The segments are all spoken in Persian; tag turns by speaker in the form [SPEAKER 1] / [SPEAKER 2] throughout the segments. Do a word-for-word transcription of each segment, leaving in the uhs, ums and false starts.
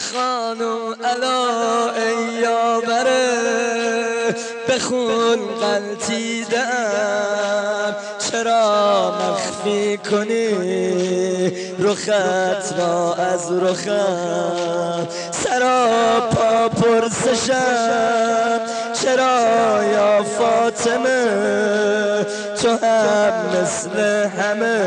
[SPEAKER 1] خانم الا ای یاوره بخون غلطیدم، چرا مخفی کنی رخت را از رخم؟ سراپا پرسشم چرا یا فاطمه، تو هم مثل همه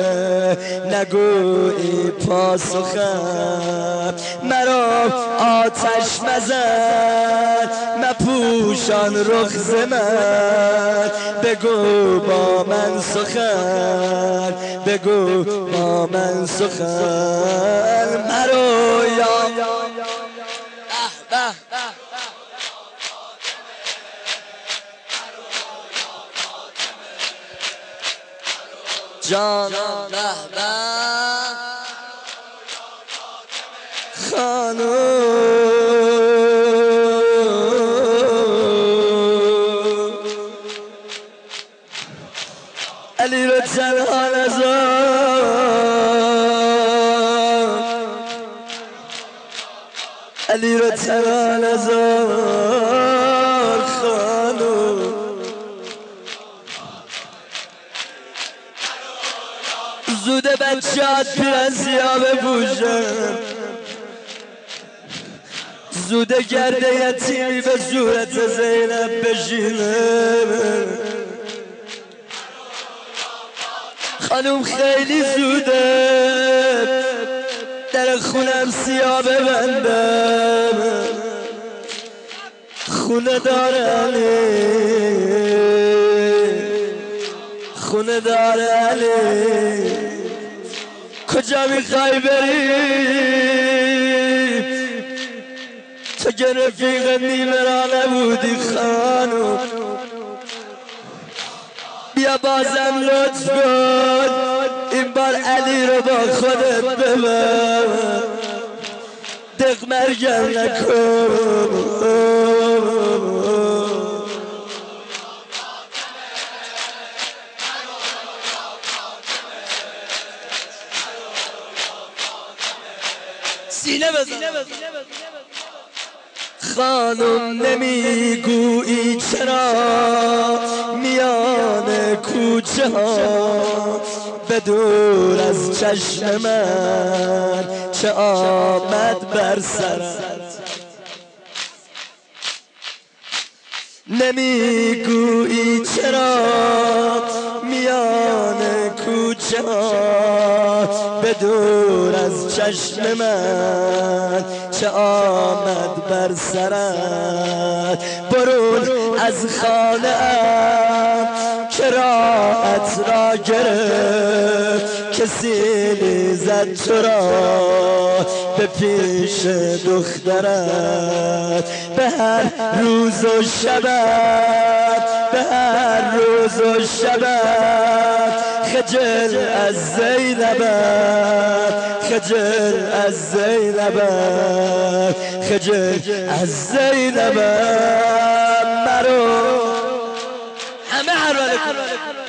[SPEAKER 1] نگویی پاسخم. مرا آتش مزن مپوشان رخ من، بگو با من سخن، بگو با من سخن. مرا یا جانم به به خانم علی رو تنها نذار، علی رو تنها نذار خانم. زوده بچه‌ات پیرزیا بپوشن، زوده گرده یتیمی به صورت زینب بشینه. خانوم خیلی زوده در خونم سیاه ببندم، خونه داره علی، خونه داره علی. کجا میخوای بری تو که رفیق نیمه را نبودی خانم؟ بیا بازم لطف کن این بار علی رو با خودت ببر، دق مرگم نکن. سینه بزن خانم، نمیگویی چرا میان کوچه ها به دور از چشم من چه آمد بر سرت؟ نمیگویی چرا میان کوچه ها به دور از چشم من چه آمد بر سرت؟ برون از خانه ام که راحت را گرفت، کسی زد تو را به پیش دخترت. به هر روز و شبت، به هر روز و شبت خجل از زینبت، خجل از زینبت، خجل از زینبت. مرو همه حراره